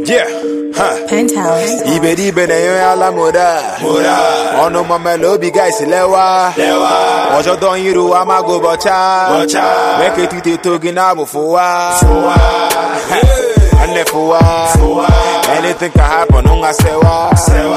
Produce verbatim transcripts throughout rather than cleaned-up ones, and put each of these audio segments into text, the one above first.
Yeah, huh. Penthouse. Ibe ibe na yo ala moda. Moda. Ono mama lobi guys lewa. Lewa. Ojo don yiru amago bocha. Bocha. Make it to to gina bufuwa. Fuwa. Ane fuwa. Fuwa. Anything can happen, unga sewa. Sewa.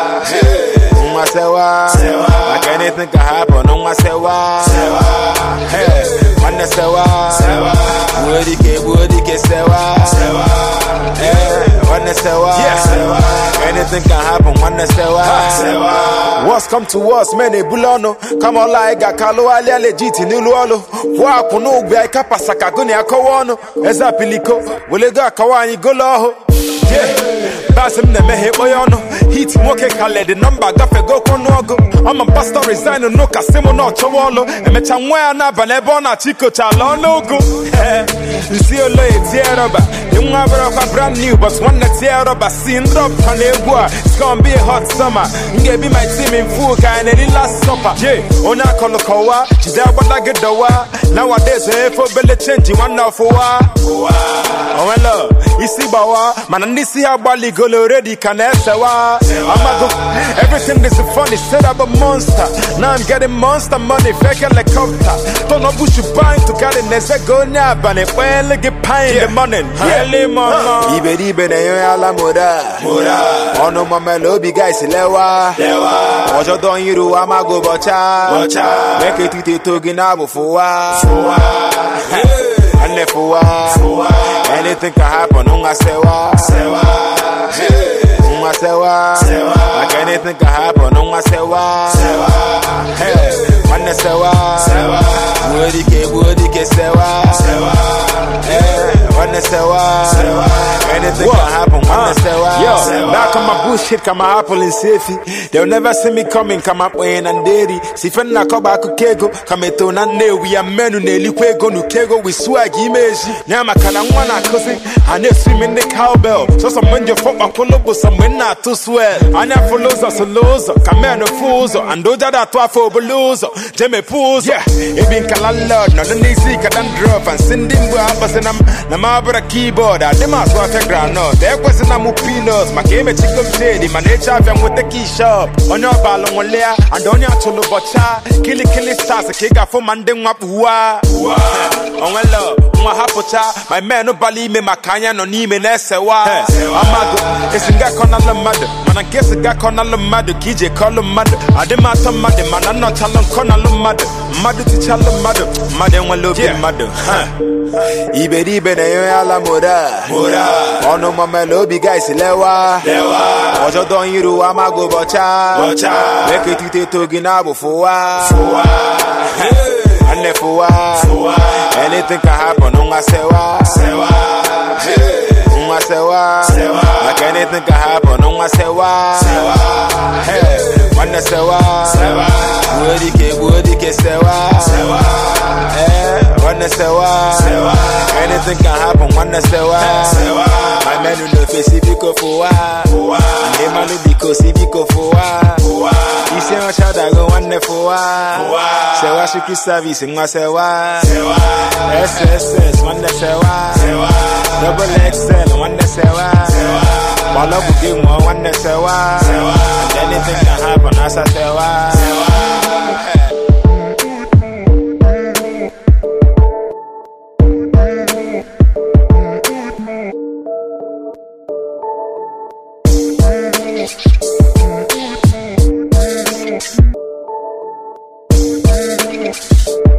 Unga sewa. Sewa. Like anything can happen, unga sewa. Sewa. Hey. Ane sewa. Sewa. Wodi ke wodi ke sewa. Sewa. Hey. Ane sewa. Sewa. Anything can happen, ane sewa. Sewa. What's come to us, many bulono. Come on like a kalo ali legit in Uluolo. Wa kuno gbe ai kapa sakagoni akowono. Eza piliko, welega kawani goloho. Yeah, Basim ne mehe boyono. Heat moke kale the number gafe go konogo. I'm a pastor resign no kasimo no chowolo. Eme chanwe na balebo na chiko chalo logo. You see a loy tieraba. You never a brand new, but one that tieraba seen drop on it's gonna be a hot summer. You be my team in full kind of last supper. Yeah, ona kolokowa. She's there but like a doa. Nowadays, eh, for belly change, you want now for wa. Oh, hello, you see bawa. Man, and this here bali go already can answer wa. Everything is funny, set up a monster. Now I'm getting monster money, fake helicopter. Don't know push you buying to carry nese go nab and it well get pie in the morning. Really, mama. Ibe ibe na yo ala moda. Moda. Ono mama lobi guys lewa. Lewa. Ojo don yiru amago bocha. Bocha. Make it to to gina bufuwa. Fuwa. Ane fuwa. Fuwa. Anything can happen, unga sewa. Sewa. Unga sewa. Sewa. Like anything can happen, unga sewa. Sewa. Hey, ane sewa. Sewa. Wodi ke wodi ke sewa. Sewa. Hey, ane sewa. Sewa. Anything can happen, ane sewa. Yo, back on my bullshit, come my apple and safety. They'll never see me coming, come up when and dairy. Si fen na koba kukego, come to na ne we are menu ne likwego no kego we swag image. Nyama kana mwana kosi, ane swim in the cowbell. So some when you fuck my polo, some when not to swear. Anya follows us a loser, come on a foozo, and do that to a for belozo. Jeme pools, yeah, it been kalalod, no the easy can drop and send him to us and I'm Namabra keyboard. I demas what a ground no. There was an amupinos, my game a chicken shady, my nature and with the key shop. On your ballon on layer, and on your cholo bocha, killy killy stars, a kick up for manding up wah. On my love, my hapocha, my man no bali me, my kanya no ni me nesewa. Amago, it's a gak on the mother, man, I guess a gak on the mother, K J call the mother. I demand some mother, man, I'm not telling Conal mother, mother to tell the mother, mother will love your mother. Ibe ibe na yo ala moda. Moda. Ono mama lobi guys lewa. Lewa. Ojo don yiru amago bocha. Bocha. Make it to to gina bufuwa. Fuwa. Ane fuwa. Fuwa. Anything can happen, unga sewa. Sewa. Unga sewa. Sewa. Like anything can happen, unga sewa. Sewa. Hey, ane sewa. Sewa. Wodi ke wodi ke sewa. Sewa. Hey, ane sewa. Sewa. Anything can happen, ane sewa. Sewa. My man no face biko fuwa. Fuwa. Ane manu biko si biko fuwa. Fuwa. Ise wa chada go ane fuwa. Fuwa. Sewa shuki service ngwa sewa. Sewa. S S S ane sewa. Sewa. Double X L ane sewa. Sewa. Bala buki mwa ane sewa. Sewa. And anything can happen, asa sewa. Sewa. Penthouse.